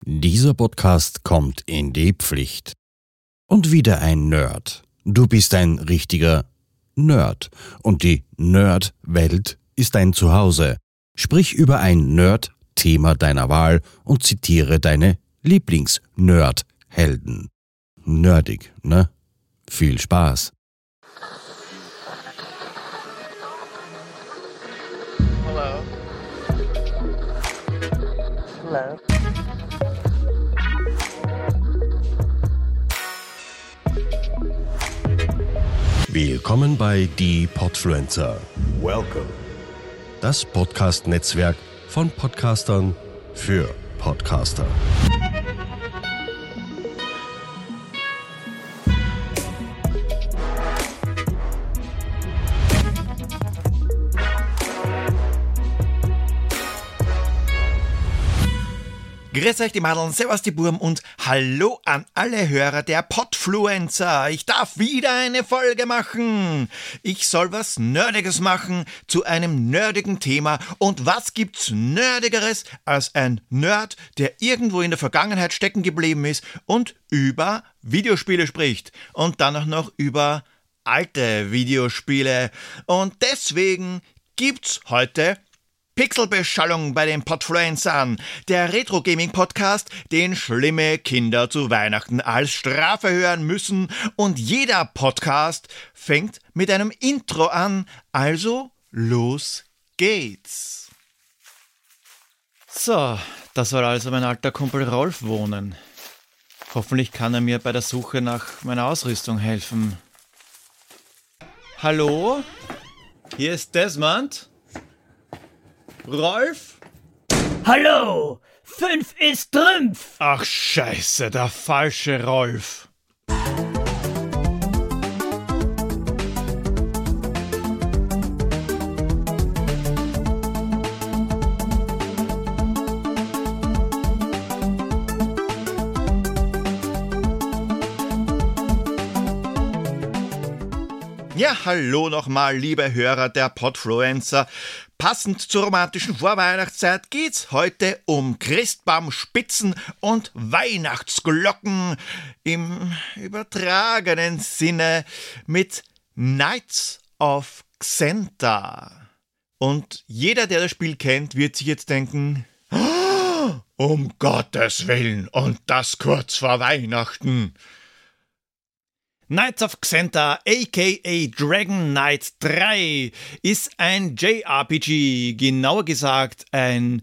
Dieser Podcast kommt in die Pflicht. Und wieder ein Nerd. Du bist ein richtiger Nerd. Und die Nerd-Welt ist dein Zuhause. Sprich über ein Nerd-Thema deiner Wahl und zitiere deine Lieblings-Nerd-Helden. Nerdig, ne? Viel Spaß. Hello. Hello. Willkommen bei Die Podfluencer. Welcome. Das Podcast-Netzwerk von Podcastern für Podcaster. Grüß euch die Madeln, servus die Burm und hallo an alle Hörer der Podfluencer. Ich darf wieder eine Folge machen. Ich soll was Nerdiges machen zu einem nerdigen Thema. Und was gibt's Nerdigeres als ein Nerd, der irgendwo in der Vergangenheit stecken geblieben ist und über Videospiele spricht. Und dann auch noch über alte Videospiele. Und deswegen gibt's heute Pixelbeschallung bei den Podfluencern, der Retro-Gaming-Podcast, den schlimme Kinder zu Weihnachten als Strafe hören müssen, und jeder Podcast fängt mit einem Intro an, also los geht's. So, das soll also mein alter Kumpel Rolf wohnen. Hoffentlich kann er mir bei der Suche nach meiner Ausrüstung helfen. Hallo? Hier ist Desmond. Rolf? Hallo! 5 ist Trümpf! Ach scheiße, der falsche Rolf. Ja, hallo nochmal, liebe Hörer der Podfluencer. Passend zur romantischen Vorweihnachtszeit geht's heute um Christbaumspitzen und Weihnachtsglocken im übertragenen Sinne mit Knights of Xenta. Und jeder, der das Spiel kennt, wird sich jetzt denken, oh, um Gottes Willen, und das kurz vor Weihnachten. Knights of Xenta, aka Dragon Knight 3, ist ein JRPG, genauer gesagt ein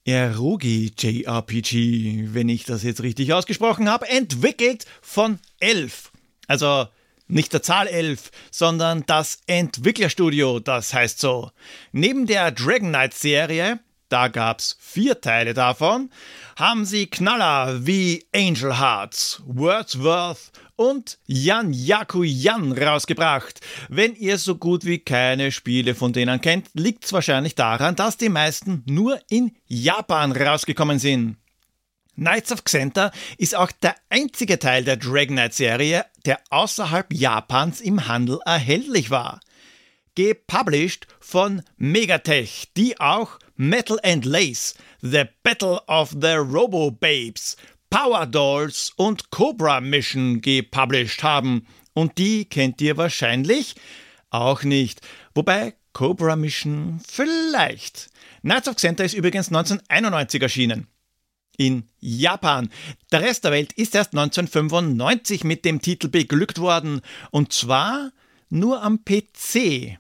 Erugi-JRPG, wenn ich das jetzt richtig ausgesprochen habe, entwickelt von 11. Also nicht der Zahl 11, sondern das Entwicklerstudio, das heißt so. Neben der Dragon Knight-Serie, da gab's 4 Teile davon, haben sie Knaller wie Angel Hearts, Wordsworth und Yan Yaku Yan rausgebracht. Wenn ihr so gut wie keine Spiele von denen kennt, liegt's wahrscheinlich daran, dass die meisten nur in Japan rausgekommen sind. Knights of Xenta ist auch der einzige Teil der Dragon Knight Serie, der außerhalb Japans im Handel erhältlich war. Gepublished von Megatech, die auch Metal and Lace, The Battle of the Robo Babes, Power Dolls und Cobra Mission gepublished haben. Und die kennt ihr wahrscheinlich auch nicht. Wobei Cobra Mission vielleicht. Knights of Xenta ist übrigens 1991 erschienen. In Japan. Der Rest der Welt ist erst 1995 mit dem Titel beglückt worden. Und zwar nur am PC.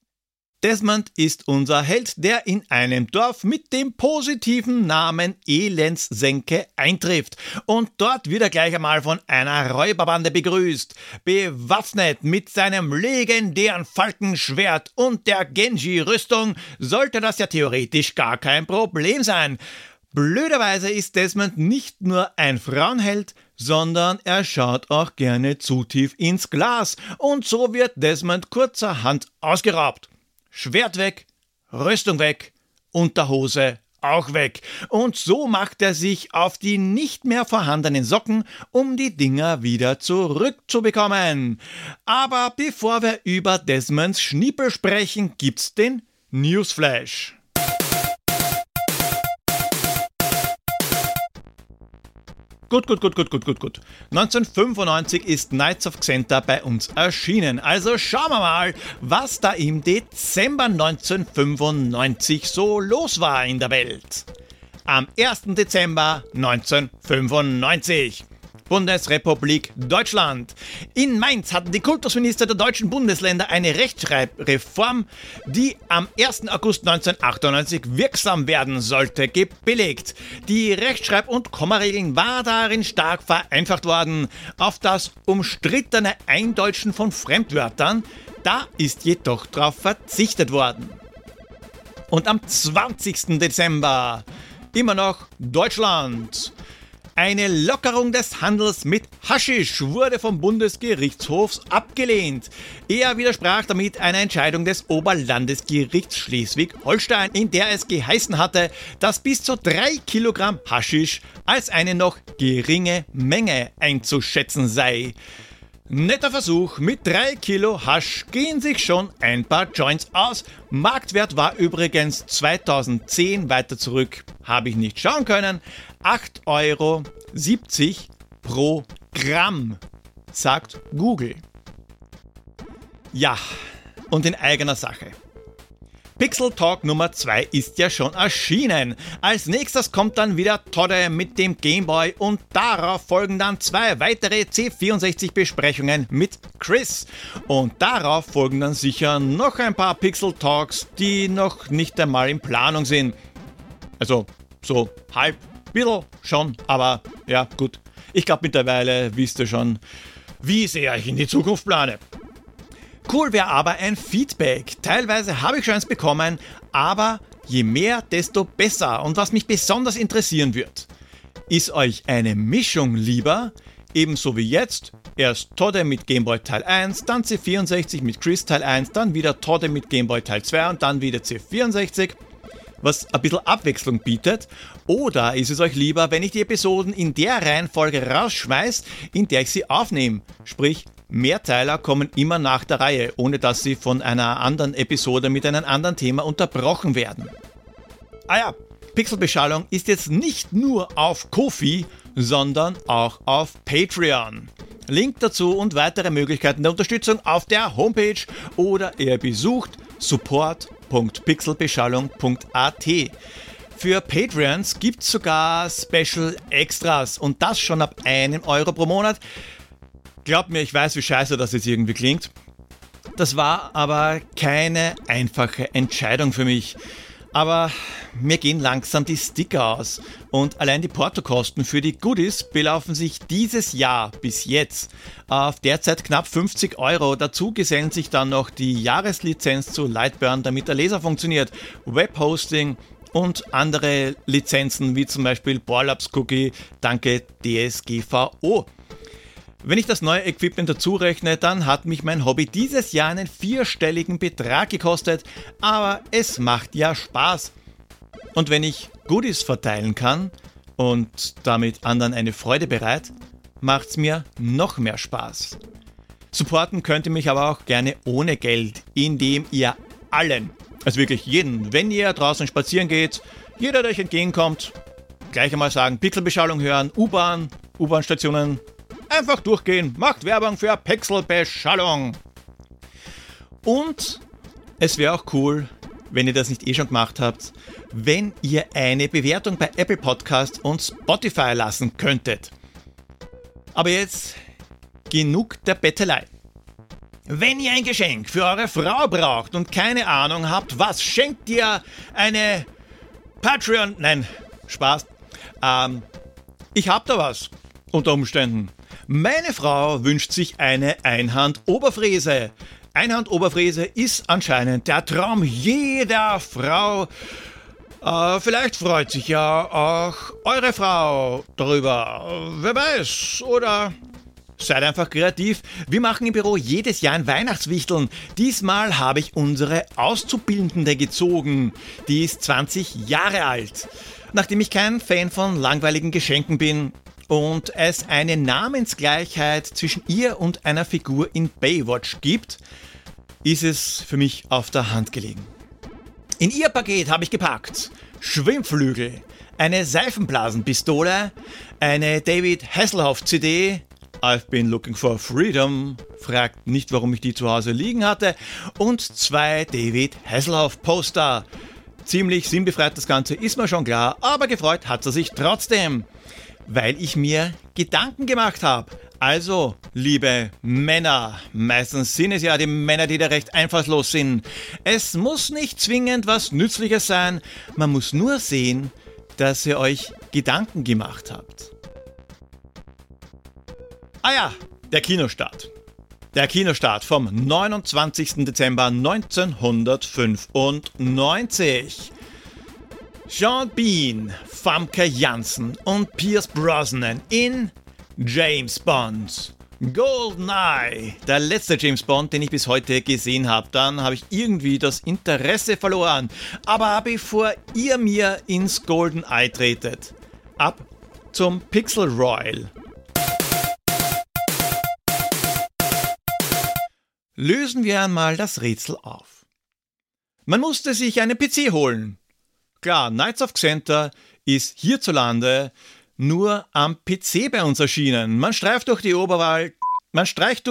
Desmond ist unser Held, der in einem Dorf mit dem positiven Namen Elendssenke eintrifft. Und dort wird er gleich einmal von einer Räuberbande begrüßt. Bewaffnet mit seinem legendären Falkenschwert und der Genji-Rüstung sollte das ja theoretisch gar kein Problem sein. Blöderweise ist Desmond nicht nur ein Frauenheld, sondern er schaut auch gerne zu tief ins Glas. Und so wird Desmond kurzerhand ausgeraubt. Schwert weg, Rüstung weg, Unterhose auch weg. Und so macht er sich auf die nicht mehr vorhandenen Socken, um die Dinger wieder zurückzubekommen. Aber bevor wir über Desmonds Schniepel sprechen, gibt's den Newsflash. Gut. 1995 ist Knights of Xenta bei uns erschienen. Also schauen wir mal, was da im Dezember 1995 so los war in der Welt. Am 1. Dezember 1995. Bundesrepublik Deutschland. In Mainz hatten die Kultusminister der deutschen Bundesländer eine Rechtschreibreform, die am 1. August 1998 wirksam werden sollte, gebilligt. Die Rechtschreib- und Kommaregeln war darin stark vereinfacht worden. Auf das umstrittene Eindeutschen von Fremdwörtern, da ist jedoch darauf verzichtet worden. Und am 20. Dezember, immer noch Deutschland. Eine Lockerung des Handels mit Haschisch wurde vom Bundesgerichtshof abgelehnt. Er widersprach damit einer Entscheidung des Oberlandesgerichts Schleswig-Holstein, in der es geheißen hatte, dass bis zu 3 Kilogramm Haschisch als eine noch geringe Menge einzuschätzen sei. Netter Versuch, mit 3 Kilo Hasch gehen sich schon ein paar Joints aus. Marktwert war übrigens 2010, weiter zurück habe ich nicht schauen können, 8,70 Euro pro Gramm, sagt Google. Ja, und in eigener Sache. Pixel Talk Nummer 2 ist ja schon erschienen. Als nächstes kommt dann wieder Todde mit dem Gameboy und darauf folgen dann 2 weitere C64-Besprechungen mit Chris. Und darauf folgen dann sicher noch ein paar Pixel Talks, die noch nicht einmal in Planung sind. Also so halb, bisschen schon, aber ja gut. Ich glaube mittlerweile wisst ihr schon, wie sehr ich in die Zukunft plane. Cool wäre aber ein Feedback. Teilweise habe ich schon eins bekommen, aber je mehr, desto besser. Und was mich besonders interessieren wird, ist euch eine Mischung lieber, ebenso wie jetzt, erst Todde mit Gameboy Teil 1, dann C64 mit Chris Teil 1, dann wieder Todde mit Gameboy Teil 2 und dann wieder C64, was ein bisschen Abwechslung bietet? Oder ist es euch lieber, wenn ich die Episoden in der Reihenfolge rausschmeiß, in der ich sie aufnehme? Sprich, Mehrteiler kommen immer nach der Reihe, ohne dass sie von einer anderen Episode mit einem anderen Thema unterbrochen werden. Ah ja, Pixelbeschallung ist jetzt nicht nur auf Ko-fi, sondern auch auf Patreon. Link dazu und weitere Möglichkeiten der Unterstützung auf der Homepage oder ihr besucht support.pixelbeschallung.at. Für Patreons gibt es sogar Special Extras und das schon ab 1 Euro pro Monat. Glaubt mir, ich weiß, wie scheiße das jetzt irgendwie klingt. Das war aber keine einfache Entscheidung für mich. Aber mir gehen langsam die Sticker aus. Und allein die Portokosten für die Goodies belaufen sich dieses Jahr bis jetzt auf derzeit knapp 50 Euro. Dazu gesellen sich dann noch die Jahreslizenz zu Lightburn, damit der Laser funktioniert, Webhosting und andere Lizenzen wie zum Beispiel Borlabs Cookie, danke DSGVO. Wenn ich das neue Equipment dazu rechne, dann hat mich mein Hobby dieses Jahr einen 4-stelligen Betrag gekostet, aber es macht ja Spaß. Und wenn ich Goodies verteilen kann und damit anderen eine Freude bereit, macht's mir noch mehr Spaß. Supporten könnt ihr mich aber auch gerne ohne Geld, indem ihr allen, also wirklich jeden, wenn ihr draußen spazieren geht, jeder, der euch entgegenkommt, gleich einmal sagen, Pixelbeschallung hören, U-Bahn-Stationen, einfach durchgehen, macht Werbung für Pixelbeschallung. Und es wäre auch cool, wenn ihr das nicht eh schon gemacht habt, wenn ihr eine Bewertung bei Apple Podcast und Spotify lassen könntet. Aber jetzt genug der Bettelei. Wenn ihr ein Geschenk für eure Frau braucht und keine Ahnung habt, was schenkt ihr eine Patreon... Nein, Spaß. Ich hab da was, unter Umständen. Meine Frau wünscht sich eine Einhand-Oberfräse. Einhand-Oberfräse ist anscheinend der Traum jeder Frau. Vielleicht freut sich ja auch eure Frau darüber. Wer weiß. Oder seid einfach kreativ. Wir machen im Büro jedes Jahr ein Weihnachtswichteln. Diesmal habe ich unsere Auszubildende gezogen. Die ist 20 Jahre alt. Nachdem ich kein Fan von langweiligen Geschenken bin und es eine Namensgleichheit zwischen ihr und einer Figur in Baywatch gibt, ist es für mich auf der Hand gelegen. In ihr Paket habe ich gepackt Schwimmflügel, eine Seifenblasenpistole, eine David Hasselhoff CD, I've been looking for freedom, fragt nicht, warum ich die zu Hause liegen hatte, und 2 David Hasselhoff Poster. Ziemlich sinnbefreit das Ganze, ist mir schon klar, aber gefreut hat er sich trotzdem, weil ich mir Gedanken gemacht habe. Also, liebe Männer, meistens sind es ja die Männer, die da recht einfallslos sind. Es muss nicht zwingend was Nützliches sein, man muss nur sehen, dass ihr euch Gedanken gemacht habt. Ah ja, der Kinostart. Der Kinostart vom 29. Dezember 1995. Sean Bean, Famke Janssen und Pierce Brosnan in James Bond. GoldenEye, der letzte James Bond, den ich bis heute gesehen habe. Dann habe ich irgendwie das Interesse verloren. Aber bevor ihr mir ins GoldenEye tretet, ab zum Pixel Royal. Lösen wir einmal das Rätsel auf. Man musste sich einen PC holen. Klar, Knights of Xenta ist hierzulande nur am PC bei uns erschienen. Man streift durch die Oberwelt, man streift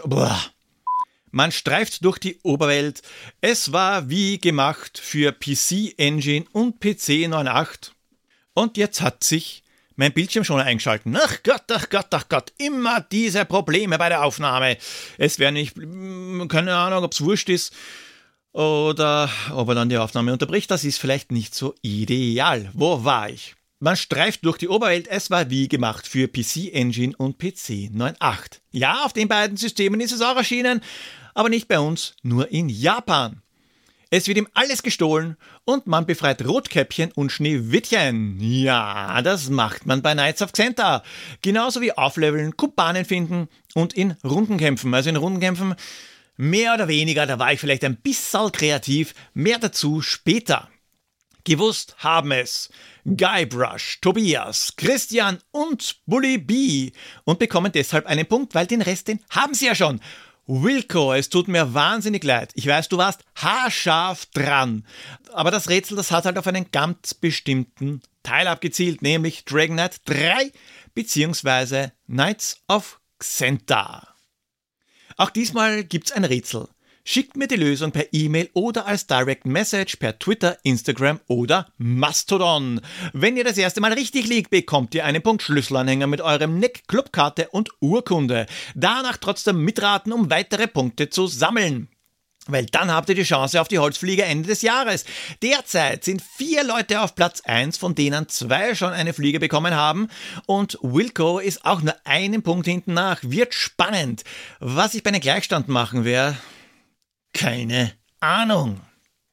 durch die Oberwelt. Es war wie gemacht für PC Engine und PC 9.8. Und jetzt hat sich mein Bildschirm schon eingeschalten. Ach Gott, immer diese Probleme bei der Aufnahme. Es wäre nicht, keine Ahnung, ob es wurscht ist oder ob er dann die Aufnahme unterbricht. Das ist vielleicht nicht so ideal. Wo war ich? Man streift durch die Oberwelt, es war wie gemacht für PC Engine und PC 9.8. Ja, auf den beiden Systemen ist es auch erschienen, aber nicht bei uns, nur in Japan. Es wird ihm alles gestohlen und man befreit Rotkäppchen und Schneewittchen. Ja, das macht man bei Knights of Xenta. Genauso wie aufleveln, Kumpanen finden und in Rundenkämpfen. Also in Rundenkämpfen mehr oder weniger, da war ich vielleicht ein bisschen kreativ, mehr dazu später. Gewusst haben es Guybrush, Tobias, Christian und Bully B und bekommen deshalb einen Punkt, weil den Rest, den haben sie ja schon. Wilco, es tut mir wahnsinnig leid. Ich weiß, du warst haarscharf dran. Aber das Rätsel, das hat halt auf einen ganz bestimmten Teil abgezielt, nämlich Dragon Knight 3 bzw. Knights of Xenta. Auch diesmal gibt's ein Rätsel. Schickt mir die Lösung per E-Mail oder als Direct Message per Twitter, Instagram oder Mastodon. Wenn ihr das erste Mal richtig liegt, bekommt ihr einen Punkt Schlüsselanhänger mit eurem Nick, Clubkarte und Urkunde. Danach trotzdem mitraten, um weitere Punkte zu sammeln. Weil dann habt ihr die Chance auf die Holzfliege Ende des Jahres. Derzeit sind 4 Leute auf Platz 1, von denen 2 schon eine Fliege bekommen haben. Und Wilco ist auch nur einen Punkt hinten nach. Wird spannend. Was ich bei einem Gleichstand machen werde, keine Ahnung.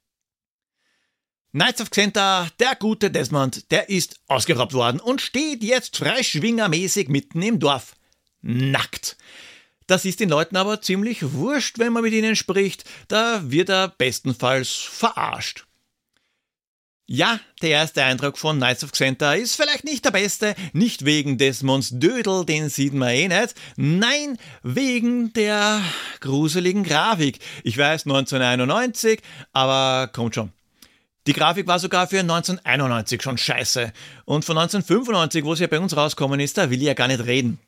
Knights of Xenta, der gute Desmond, der ist ausgeraubt worden und steht jetzt freischwingermäßig mitten im Dorf. Nackt. Das ist den Leuten aber ziemlich wurscht, wenn man mit ihnen spricht. Da wird er bestenfalls verarscht. Ja, der erste Eindruck von Knights of Xenta ist vielleicht nicht der beste, nicht wegen Desmonds Dödel, den sieht man eh nicht, nein, wegen der gruseligen Grafik. Ich weiß, 1991, aber kommt schon. Die Grafik war sogar für 1991 schon scheiße. Und von 1995, wo sie ja bei uns rausgekommen ist, da will ich ja gar nicht reden.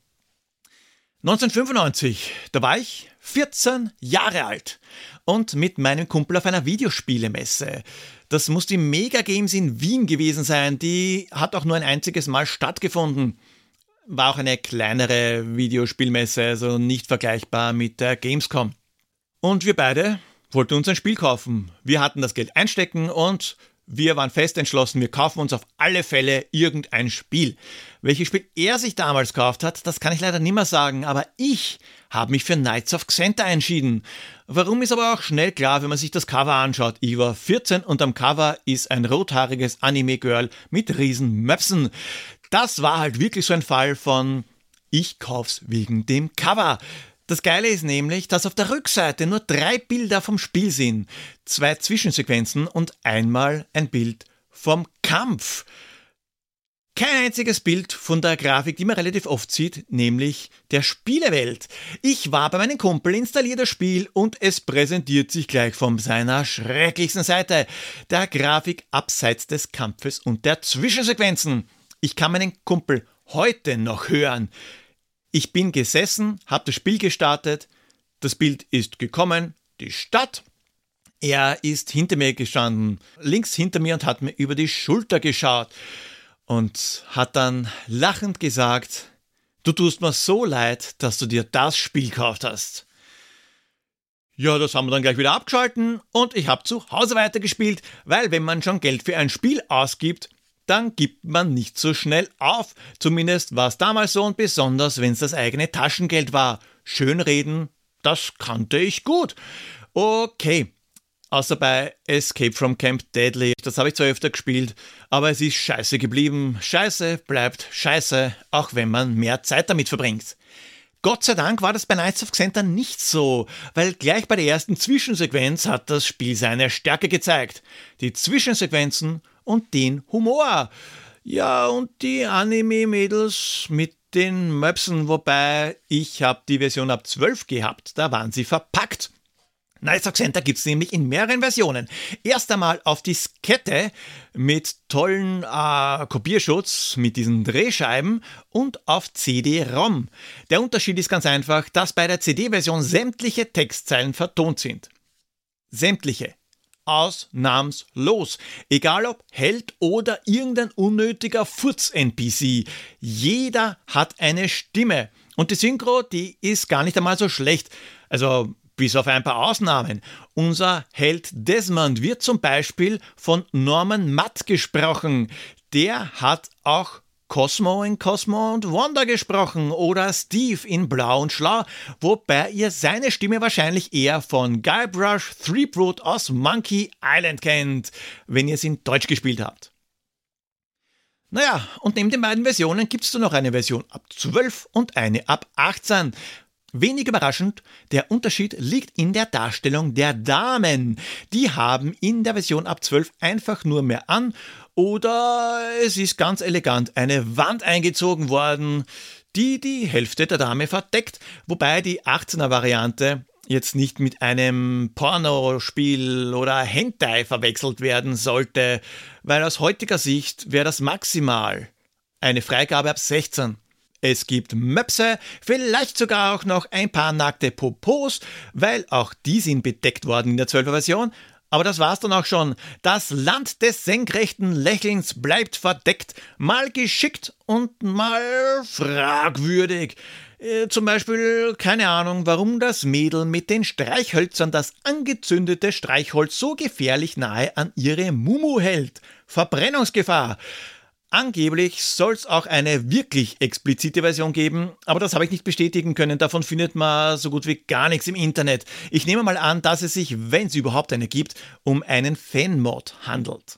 1995, da war ich 14 Jahre alt und mit meinem Kumpel auf einer Videospielemesse. Das muss die Mega Games in Wien gewesen sein, die hat auch nur ein einziges Mal stattgefunden. War auch eine kleinere Videospielmesse, also nicht vergleichbar mit der Gamescom. Und wir beide wollten uns ein Spiel kaufen. Wir hatten das Geld einstecken und wir waren fest entschlossen, wir kaufen uns auf alle Fälle irgendein Spiel. Welches Spiel er sich damals gekauft hat, das kann ich leider nicht mehr sagen, aber ich habe mich für Knights of Xenta entschieden. Warum ist aber auch schnell klar, wenn man sich das Cover anschaut. Ich war 14 und am Cover ist ein rothaariges Anime-Girl mit riesen Möpsen. Das war halt wirklich so ein Fall von ich kauf's wegen dem Cover. Das Geile ist nämlich, dass auf der Rückseite nur 3 Bilder vom Spiel sind, 2 Zwischensequenzen und einmal ein Bild vom Kampf. Kein einziges Bild von der Grafik, die man relativ oft sieht, nämlich der Spielewelt. Ich war bei meinem Kumpel, installiert das Spiel und es präsentiert sich gleich von seiner schrecklichsten Seite, der Grafik abseits des Kampfes und der Zwischensequenzen. Ich kann meinen Kumpel heute noch hören. Ich bin gesessen, habe das Spiel gestartet, das Bild ist gekommen, die Stadt. Er ist hinter mir gestanden, links hinter mir und hat mir über die Schulter geschaut. Und hat dann lachend gesagt, du tust mir so leid, dass du dir das Spiel gekauft hast. Ja, das haben wir dann gleich wieder abgeschalten und ich habe zu Hause weitergespielt, weil wenn man schon Geld für ein Spiel ausgibt, dann gibt man nicht so schnell auf. Zumindest war es damals so und besonders, wenn es das eigene Taschengeld war. Schönreden, das kannte ich gut. Okay. Außer bei Escape from Camp Deadly. Das habe ich zwar öfter gespielt, aber es ist scheiße geblieben. Scheiße bleibt scheiße, auch wenn man mehr Zeit damit verbringt. Gott sei Dank war das bei Knights of Xantha nicht so, weil gleich bei der ersten Zwischensequenz hat das Spiel seine Stärke gezeigt. Die Zwischensequenzen und den Humor. Ja, und die Anime-Mädels mit den Möpsen, wobei ich habe die Version ab 12 gehabt, da waren sie verpackt. Knights of Xantha gibt es nämlich in mehreren Versionen. Erst einmal auf Diskette mit tollen Kopierschutz, mit diesen Drehscheiben und auf CD-ROM. Der Unterschied ist ganz einfach, dass bei der CD-Version sämtliche Textzeilen vertont sind. Sämtliche. Ausnahmslos. Egal ob Held oder irgendein unnötiger Furz-NPC. Jeder hat eine Stimme. Und die Synchro, die ist gar nicht einmal so schlecht. Also bis auf ein paar Ausnahmen. Unser Held Desmond wird zum Beispiel von Norman Matt gesprochen. Der hat auch Cosmo in Cosmo und Wanda gesprochen oder Steve in Blau und Schlau, wobei ihr seine Stimme wahrscheinlich eher von Guybrush Threepwood aus Monkey Island kennt, wenn ihr es in Deutsch gespielt habt. Naja, und neben den beiden Versionen gibt es noch eine Version ab 12 und eine ab 18. Wenig überraschend, der Unterschied liegt in der Darstellung der Damen. Die haben in der Version ab 12 einfach nur mehr an oder es ist ganz elegant eine Wand eingezogen worden, die die Hälfte der Dame verdeckt, wobei die 18er-Variante jetzt nicht mit einem Pornospiel oder Hentai verwechselt werden sollte, weil aus heutiger Sicht wäre das maximal eine Freigabe ab 16. Es gibt Möpse, vielleicht sogar auch noch ein paar nackte Popos, weil auch die sind bedeckt worden in der 12er Version. Aber das war's dann auch schon. Das Land des senkrechten Lächelns bleibt verdeckt, mal geschickt und mal fragwürdig. Zum Beispiel, keine Ahnung, warum das Mädel mit den Streichhölzern das angezündete Streichholz so gefährlich nahe an ihre Mumu hält. Verbrennungsgefahr. Angeblich soll es auch eine wirklich explizite Version geben, aber das habe ich nicht bestätigen können. Davon findet man so gut wie gar nichts im Internet. Ich nehme mal an, dass es sich, wenn es überhaupt eine gibt, um einen Fanmod handelt.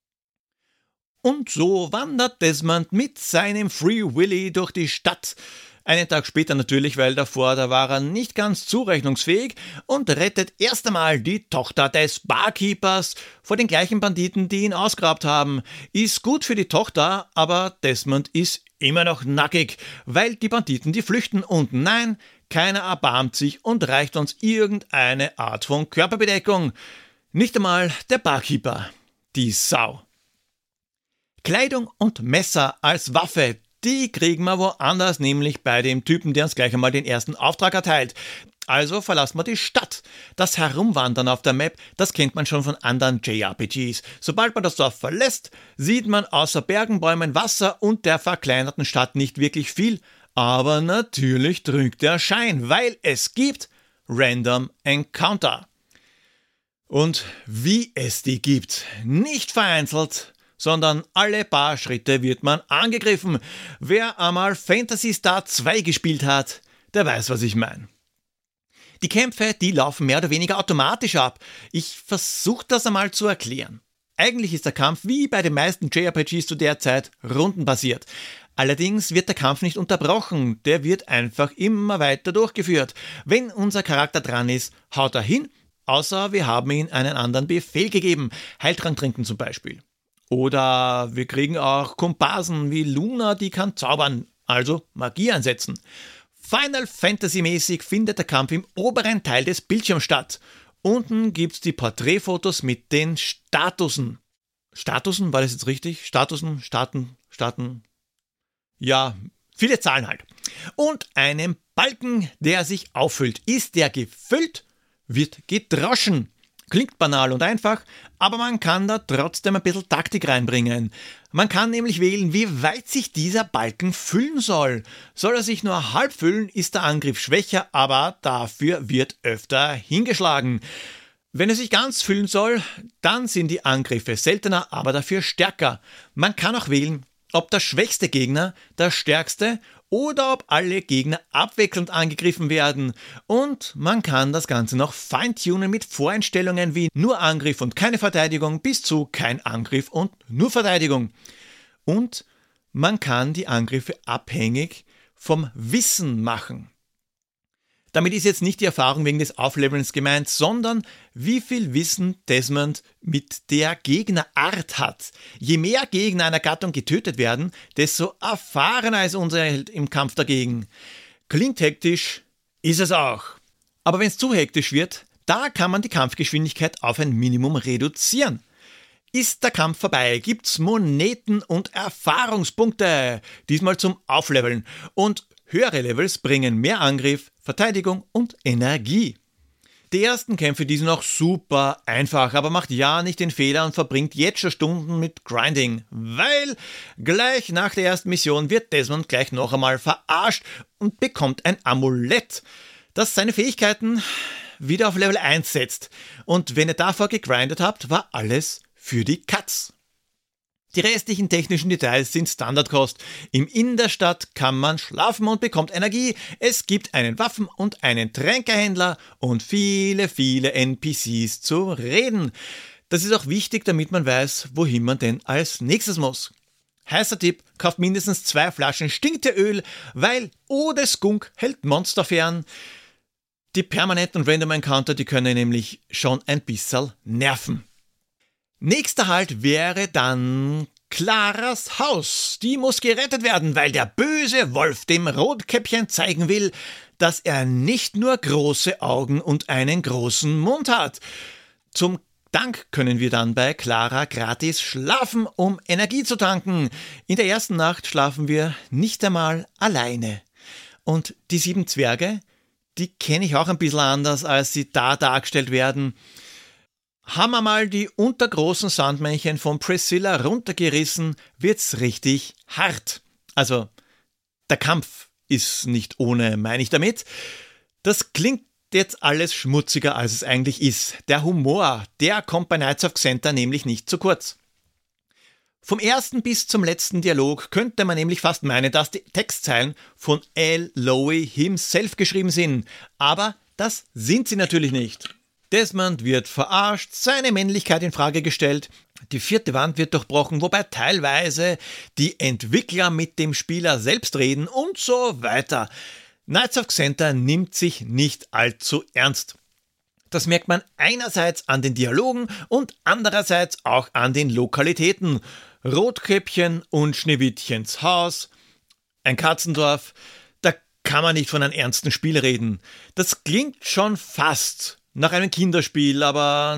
Und so wandert Desmond mit seinem Free Willy durch die Stadt. Einen Tag später natürlich, weil davor, da war er nicht ganz zurechnungsfähig und rettet erst einmal die Tochter des Barkeepers vor den gleichen Banditen, die ihn ausgeraubt haben. Ist gut für die Tochter, aber Desmond ist immer noch nackig, weil die Banditen die flüchten und nein, keiner erbarmt sich und reicht uns irgendeine Art von Körperbedeckung. Nicht einmal der Barkeeper. Die Sau. Kleidung und Messer als Waffe. Die kriegen wir woanders, nämlich bei dem Typen, der uns gleich einmal den ersten Auftrag erteilt. Also verlassen wir die Stadt. Das Herumwandern auf der Map, das kennt man schon von anderen JRPGs. Sobald man das Dorf verlässt, sieht man außer Bergen, Bäumen, Wasser und der verkleinerten Stadt nicht wirklich viel. Aber natürlich trügt der Schein, weil es gibt Random Encounter. Und wie es die gibt, nicht vereinzelt, sondern alle paar Schritte wird man angegriffen. Wer einmal Phantasy Star 2 gespielt hat, der weiß, was ich meine. Die Kämpfe, die laufen mehr oder weniger automatisch ab. Ich versuche das einmal zu erklären. Eigentlich ist der Kampf, wie bei den meisten JRPGs zu der Zeit, rundenbasiert. Allerdings wird der Kampf nicht unterbrochen, der wird einfach immer weiter durchgeführt. Wenn unser Charakter dran ist, haut er hin, außer wir haben ihm einen anderen Befehl gegeben. Heiltrank trinken zum Beispiel. Oder wir kriegen auch Komparsen wie Luna, die kann zaubern, also Magie einsetzen. Final Fantasy-mäßig findet der Kampf im oberen Teil des Bildschirms statt. Unten gibt's die Porträtfotos mit den Statusen. Statusen, war das jetzt richtig? Statusen, Staaten. Ja, viele Zahlen halt. Und einem Balken, der sich auffüllt. Ist der gefüllt, wird gedroschen. Klingt banal und einfach, aber man kann da trotzdem ein bisschen Taktik reinbringen. Man kann nämlich wählen, wie weit sich dieser Balken füllen soll. Soll er sich nur halb füllen, ist der Angriff schwächer, aber dafür wird öfter hingeschlagen. Wenn er sich ganz füllen soll, dann sind die Angriffe seltener, aber dafür stärker. Man kann auch wählen, ob der schwächste Gegner der stärkste oder ob alle Gegner abwechselnd angegriffen werden. Und man kann das Ganze noch feintunen mit Voreinstellungen wie nur Angriff und keine Verteidigung bis zu kein Angriff und nur Verteidigung. Und man kann die Angriffe abhängig vom Wissen machen. Damit ist jetzt nicht die Erfahrung wegen des Auflevelns gemeint, sondern wie viel Wissen Desmond mit der Gegnerart hat. Je mehr Gegner einer Gattung getötet werden, desto erfahrener ist unser Held im Kampf dagegen. Klingt hektisch, ist es auch. Aber wenn es zu hektisch wird, da kann man die Kampfgeschwindigkeit auf ein Minimum reduzieren. Ist der Kampf vorbei, gibt's Moneten und Erfahrungspunkte, diesmal zum Aufleveln. Und höhere Levels bringen mehr Angriff, Verteidigung und Energie. Die ersten Kämpfe, die sind noch super einfach, aber macht ja nicht den Fehler und verbringt jetzt schon Stunden mit Grinding, weil gleich nach der ersten Mission wird Desmond gleich noch einmal verarscht und bekommt ein Amulett, das seine Fähigkeiten wieder auf Level 1 setzt. Und wenn ihr davor gegrindet habt, war alles für die Katz. Die restlichen technischen Details sind Standardkost. Im Inn der Stadt kann man schlafen und bekommt Energie. Es gibt einen Waffen- und einen Tränkehändler und viele, viele NPCs zu reden. Das ist auch wichtig, damit man weiß, wohin man denn als nächstes muss. Heißer Tipp, kauft mindestens 2 Flaschen Stinktieröl, weil Ode Skunk hält Monster fern. Die permanenten Random Encounter, die können nämlich schon ein bisschen nerven. Nächster Halt wäre dann Claras Haus. Die muss gerettet werden, weil der böse Wolf dem Rotkäppchen zeigen will, dass er nicht nur große Augen und einen großen Mund hat. Zum Dank können wir dann bei Clara gratis schlafen, um Energie zu tanken. In der ersten Nacht schlafen wir nicht einmal alleine. Und die 7 Zwerge, die kenne ich auch ein bisschen anders, als sie da dargestellt werden. Haben wir mal die untergroßen Sandmännchen von Priscilla runtergerissen, wird's richtig hart. Also, der Kampf ist nicht ohne, meine ich damit. Das klingt jetzt alles schmutziger, als es eigentlich ist. Der Humor, der kommt bei Knights of Xantha nämlich nicht zu kurz. Vom ersten bis zum letzten Dialog könnte man nämlich fast meinen, dass die Textzeilen von Al Lowe himself geschrieben sind. Aber das sind sie natürlich nicht. Desmond wird verarscht, seine Männlichkeit in Frage gestellt, die 4. Wand wird durchbrochen, wobei teilweise die Entwickler mit dem Spieler selbst reden und so weiter. Knights of Xantha nimmt sich nicht allzu ernst. Das merkt man einerseits an den Dialogen und andererseits auch an den Lokalitäten. Rotkäppchen und Schneewittchens Haus, ein Katzendorf, da kann man nicht von einem ernsten Spiel reden. Das klingt schon fast nach einem Kinderspiel, aber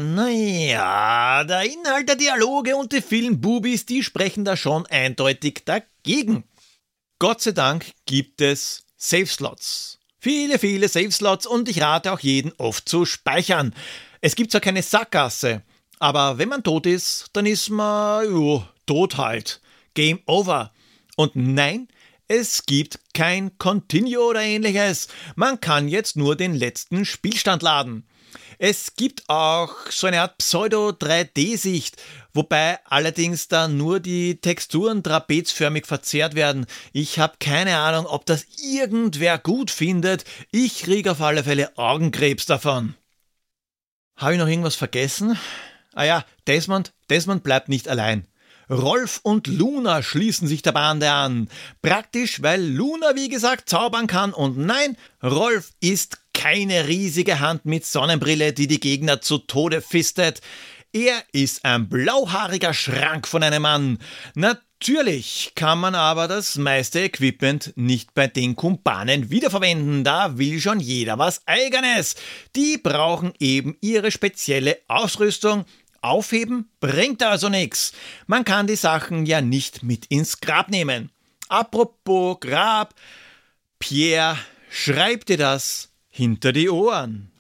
naja, der Inhalt der Dialoge und die vielen Bubis, die sprechen da schon eindeutig dagegen. Gott sei Dank gibt es Save-Slots. Viele, viele Save-Slots und ich rate auch jeden oft zu speichern. Es gibt zwar keine Sackgasse, aber wenn man tot ist, dann ist man, tot halt. Game over. Und nein, es gibt kein Continue oder ähnliches. Man kann jetzt nur den letzten Spielstand laden. Es gibt auch so eine Art Pseudo-3D-Sicht, wobei allerdings da nur die Texturen trapezförmig verzerrt werden. Ich habe keine Ahnung, ob das irgendwer gut findet. Ich kriege auf alle Fälle Augenkrebs davon. Habe ich noch irgendwas vergessen? Ah ja, Desmond bleibt nicht allein. Rolf und Luna schließen sich der Bande an. Praktisch, weil Luna, wie gesagt, zaubern kann. Und nein, Rolf ist keine riesige Hand mit Sonnenbrille, die die Gegner zu Tode fistet. Er ist ein blauhaariger Schrank von einem Mann. Natürlich kann man aber das meiste Equipment nicht bei den Kumpanen wiederverwenden. Da will schon jeder was Eigenes. Die brauchen eben ihre spezielle Ausrüstung. Aufheben bringt also nichts. Man kann die Sachen ja nicht mit ins Grab nehmen. Apropos Grab, Pierre, schreib dir das hinter die Ohren.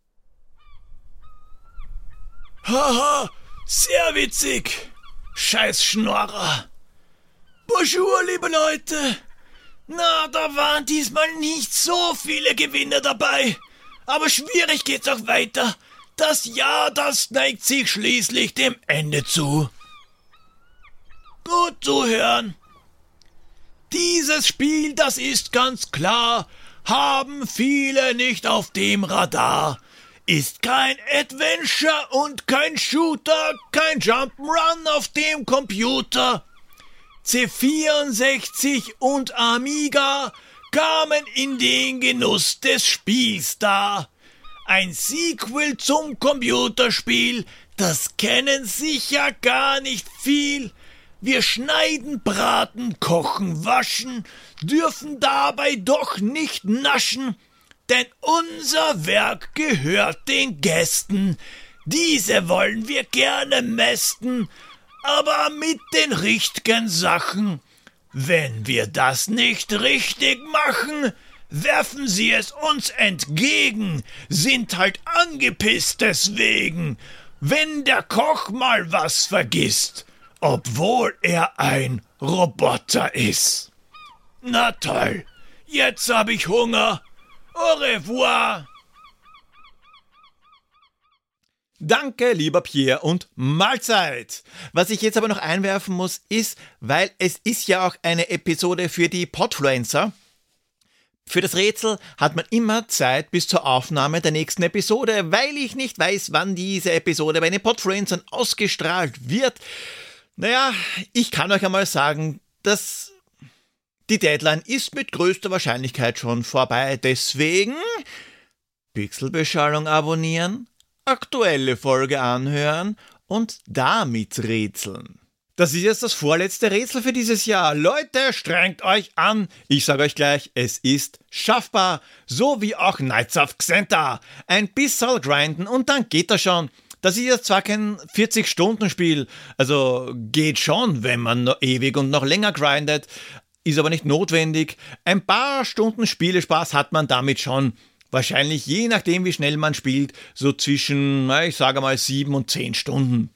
Haha, sehr witzig. Scheiß Schnorrer. Bonjour, liebe Leute. Na, da waren diesmal nicht so viele Gewinner dabei. Aber schwierig geht's auch weiter. Das Jahr, das neigt sich schließlich dem Ende zu. Gut zu hören. Dieses Spiel, das ist ganz klar, haben viele nicht auf dem Radar. Ist kein Adventure und kein Shooter, kein Jump'n'Run auf dem Computer. C64 und Amiga kamen in den Genuss des Spiels da. Ein Sequel zum Computerspiel, das kennen sicher gar nicht viel. Wir schneiden, braten, kochen, waschen, dürfen dabei doch nicht naschen, denn unser Werk gehört den Gästen. Diese wollen wir gerne mästen, aber mit den richtigen Sachen. Wenn wir das nicht richtig machen, werfen sie es uns entgegen, sind halt angepisst deswegen, wenn der Koch mal was vergisst, obwohl er ein Roboter ist. Na toll, jetzt hab ich Hunger. Au revoir. Danke, lieber Pierre, und Mahlzeit. Was ich jetzt aber noch einwerfen muss, ist, weil es ist ja auch eine Episode für die Podfluencer. Für das Rätsel hat man immer Zeit bis zur Aufnahme der nächsten Episode, weil ich nicht weiß, wann diese Episode bei den Podfluencern ausgestrahlt wird. Naja, ich kann euch einmal sagen, dass die Deadline ist mit größter Wahrscheinlichkeit schon vorbei. Deswegen Pixelbeschallung abonnieren, aktuelle Folge anhören und damit rätseln. Das ist jetzt das vorletzte Rätsel für dieses Jahr. Leute, strengt euch an. Ich sage euch gleich, es ist schaffbar. So wie auch Knights of Xenta. Ein bisschen grinden und dann geht das schon. Das ist jetzt zwar kein 40-Stunden-Spiel, also geht schon, wenn man noch ewig und noch länger grindet, ist aber nicht notwendig. Ein paar Stunden Spielespaß hat man damit schon. Wahrscheinlich je nachdem, wie schnell man spielt, so zwischen, ich sage mal, 7 und 10 Stunden.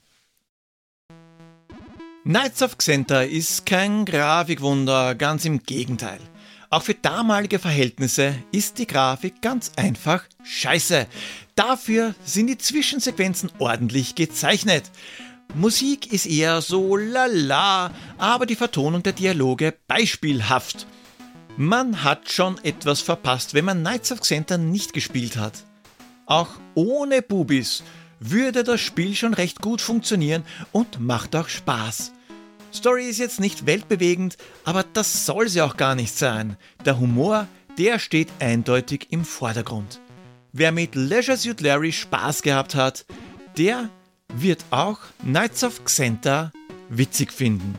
Knights of Xenta ist kein Grafikwunder, ganz im Gegenteil. Auch für damalige Verhältnisse ist die Grafik ganz einfach scheiße. Dafür sind die Zwischensequenzen ordentlich gezeichnet. Musik ist eher so lala, aber die Vertonung der Dialoge beispielhaft. Man hat schon etwas verpasst, wenn man Knights of Xenta nicht gespielt hat. Auch ohne Bubis würde das Spiel schon recht gut funktionieren und macht auch Spaß. Story ist jetzt nicht weltbewegend, aber das soll sie auch gar nicht sein. Der Humor, der steht eindeutig im Vordergrund. Wer mit Leisure Suit Larry Spaß gehabt hat, der wird auch Knights of Xenta witzig finden.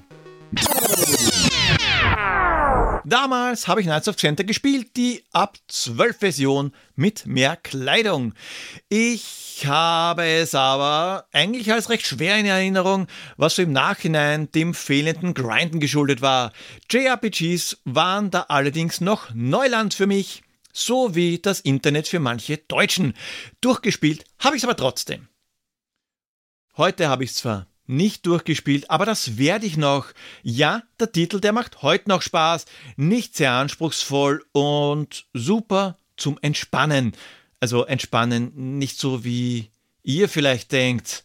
Damals habe ich Knights of Xenta gespielt, die ab 12 Version mit mehr Kleidung. Ich habe es aber eigentlich als recht schwer in Erinnerung, was so im Nachhinein dem fehlenden Grinden geschuldet war. JRPGs waren da allerdings noch Neuland für mich, so wie das Internet für manche Deutschen. Durchgespielt habe ich es aber trotzdem. Heute habe ich es zwar nicht durchgespielt, aber das werde ich noch. Ja, der Titel, der macht heute noch Spaß, nicht sehr anspruchsvoll und super zum Entspannen. Also entspannen, nicht so wie ihr vielleicht denkt.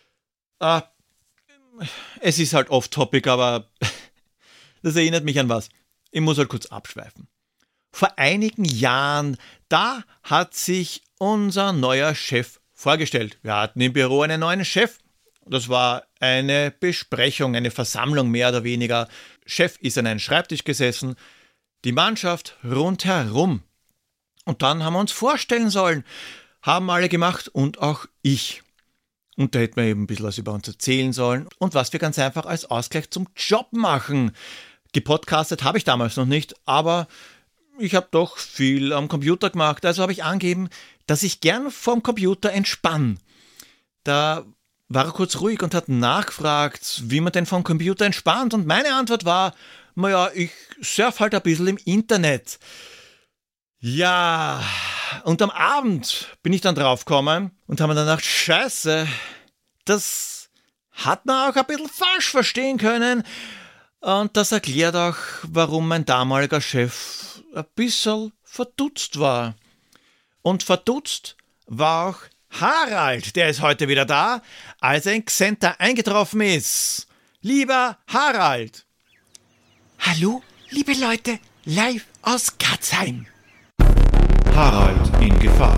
Es ist halt off-topic, aber das erinnert mich an was. Ich muss halt kurz abschweifen. Vor einigen Jahren, da hat sich unser neuer Chef vorgestellt. Wir hatten im Büro einen neuen Chef. Das war eine Besprechung, eine Versammlung mehr oder weniger. Chef ist an einem Schreibtisch gesessen, die Mannschaft rundherum. Und dann haben wir uns vorstellen sollen. Haben alle gemacht und auch ich. Und da hätten wir eben ein bisschen was über uns erzählen sollen und was wir ganz einfach als Ausgleich zum Job machen. Gepodcastet habe ich damals noch nicht, aber ich habe doch viel am Computer gemacht. Also habe ich angegeben, dass ich gern vorm Computer entspanne. Da war er kurz ruhig und hat nachgefragt, wie man denn vom Computer entspannt. Und meine Antwort war, naja, ich surf halt ein bisschen im Internet. Ja, und am Abend bin ich dann draufgekommen und habe mir dann gedacht, scheiße, das hat man auch ein bisschen falsch verstehen können. Und das erklärt auch, warum mein damaliger Chef ein bisschen verdutzt war. Und verdutzt war auch Harald, der ist heute wieder da, als er in Xenta eingetroffen ist. Lieber Harald. Hallo, liebe Leute, live aus Katzheim. Harald in Gefahr.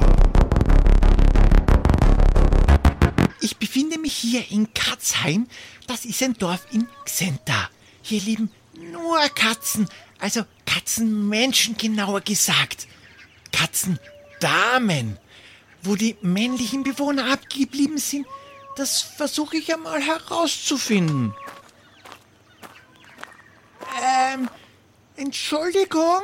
Ich befinde mich hier in Katzheim. Das ist ein Dorf in Xenta. Hier leben nur Katzen, also Katzenmenschen genauer gesagt. Katzendamen. Wo die männlichen Bewohner abgeblieben sind, das versuche ich einmal herauszufinden. Entschuldigung?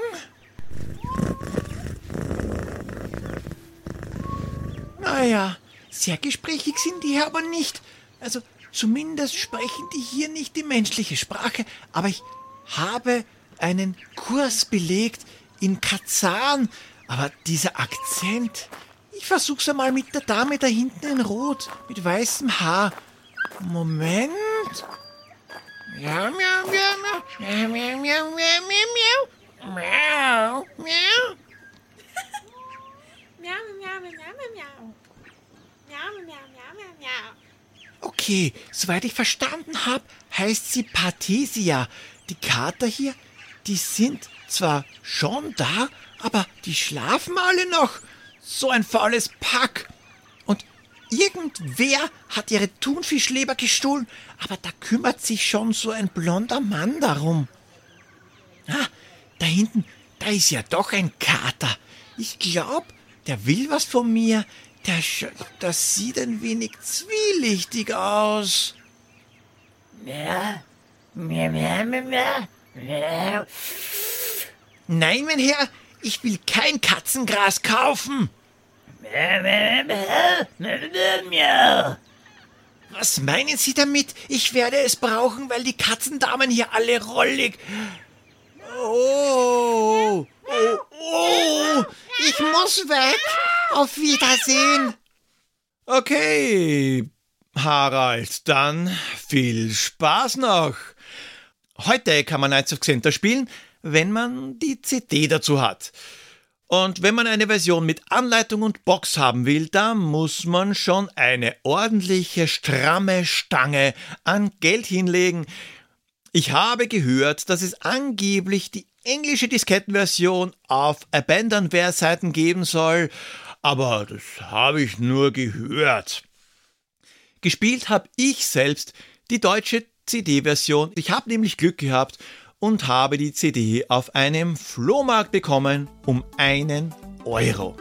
Naja, sehr gesprächig sind die hier aber nicht. Also zumindest sprechen die hier nicht die menschliche Sprache. Aber ich habe einen Kurs belegt in Kazan. Aber dieser Akzent, ich versuch's einmal mit der Dame da hinten in Rot, mit weißem Haar. Moment. Miau, miau, miau, miau, miau, miau, miau, miau, miau, miau, miau. Okay, soweit ich verstanden habe, heißt sie Pathesia. Die Kater hier, die sind zwar schon da, aber die schlafen alle noch. So ein faules Pack. Und irgendwer hat ihre Thunfischleber gestohlen, aber da kümmert sich schon so ein blonder Mann darum. Ah, da hinten, da ist ja doch ein Kater. Ich glaube, der will was von mir. Das sieht ein wenig zwielichtig aus. Nein, mein Herr, ich will kein Katzengras kaufen. Was meinen Sie damit? Ich werde es brauchen, weil die Katzendamen hier alle rollig... Oh, ich muss weg. Auf Wiedersehen. Okay, Harald, dann viel Spaß noch. Heute kann man Knights of Xenta spielen, wenn man die CD dazu hat. Und wenn man eine Version mit Anleitung und Box haben will, dann muss man schon eine ordentliche, stramme Stange an Geld hinlegen. Ich habe gehört, dass es angeblich die englische Diskettenversion auf Abandonware-Seiten geben soll, aber das habe ich nur gehört. Gespielt habe ich selbst die deutsche CD-Version. Ich habe nämlich Glück gehabt und habe die CD auf einem Flohmarkt bekommen um 1 €.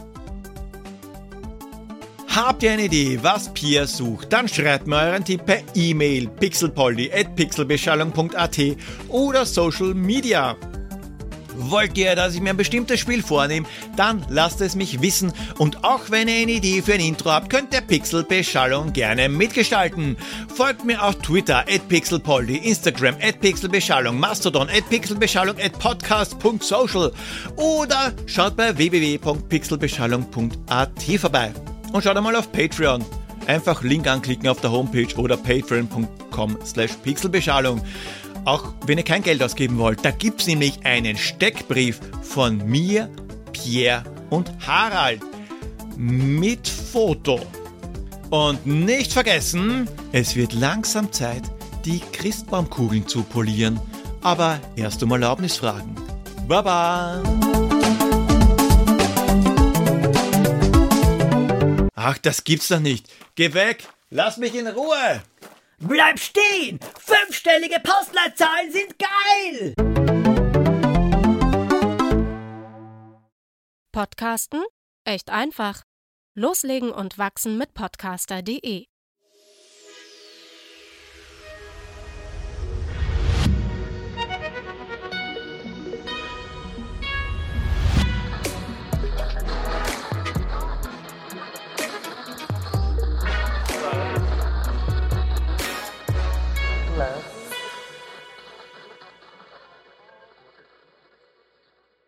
Habt ihr eine Idee, was Pia sucht? Dann schreibt mir euren Tipp per E-Mail pixelpoldi@pixelbeschallung.at oder Social Media. Wollt ihr, dass ich mir ein bestimmtes Spiel vornehme? Dann lasst es mich wissen. Und auch wenn ihr eine Idee für ein Intro habt, könnt ihr Pixelbeschallung gerne mitgestalten. Folgt mir auf Twitter @pixelpoldi, Instagram @pixelbeschallung, Mastodon @pixelbeschallung, @podcast.social oder schaut bei www.pixelbeschallung.at vorbei. Und schaut einmal auf Patreon. Einfach Link anklicken auf der Homepage oder patreon.com/pixelbeschallung. Auch wenn ihr kein Geld ausgeben wollt, da gibt's nämlich einen Steckbrief von mir, Pierre und Harald mit Foto. Und nicht vergessen, es wird langsam Zeit, die Christbaumkugeln zu polieren. Aber erst um Erlaubnis fragen. Baba! Ach, das gibt's doch nicht. Geh weg! Lass mich in Ruhe! Bleib stehen! 5-stellige Postleitzahlen sind geil! Podcasten? Echt einfach. Loslegen und wachsen mit podcaster.de